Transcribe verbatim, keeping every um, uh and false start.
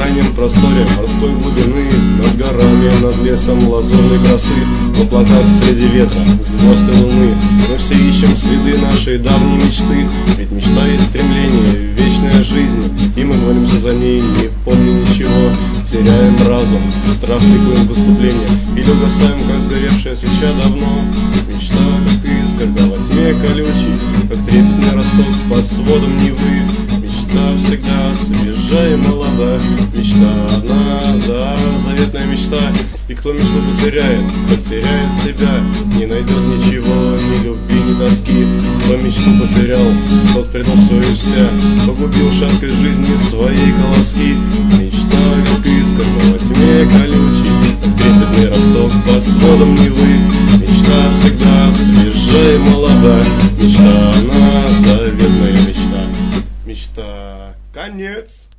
бескрайнем просторе морской глубины, над горами, над лесом лазурной красы, в облаках среди ветра, звезд и луны. Мы все ищем следы нашей давней мечты, ведь мечта есть стремление, вечная жизнь, и мы гонимся за ней, не помня ничего. Теряем разум, страх ликуем выступления, или угасаем, как сгоревшая свеча давно. Мечта, как искорка во тьме колючей, как трепетный росток под сводом Невы. Мечта всегда свежа и молода, мечта одна, да, заветная мечта. И кто мечту потеряет, потеряет себя, не найдет ничего, ни любви, ни тоски. Кто мечту потерял, тот предал все и вся, погубил шаткой жизни своей колоски. Мечта, как искорка во тьме колючей, как трепетный росток под сводом Невы. Мечта всегда свежа и молода, мечта она, заветная мечта. Мечта. Конец.